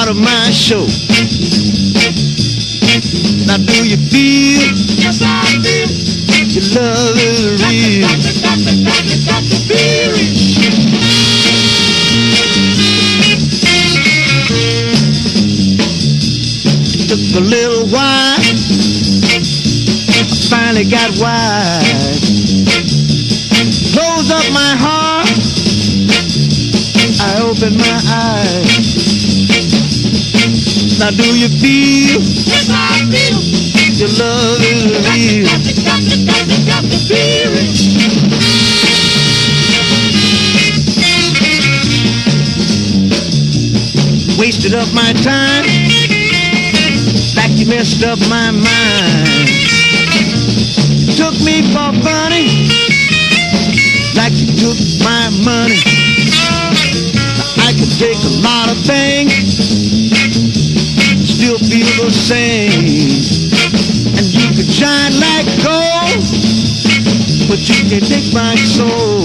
part of my show. Now do you feel? Yes, I feel. Your love is real. Got to feel it. Took a little while, I finally got wise. Close up my heart, I open my eyes. Now do you feel? Yes, I feel. Your love is real. Got to feel it. Wasted up my time, like you messed up my mind. Took me for funny, like you took my money. I could take a lot of things, still feel the same. And you could shine like gold, but you can't take my soul.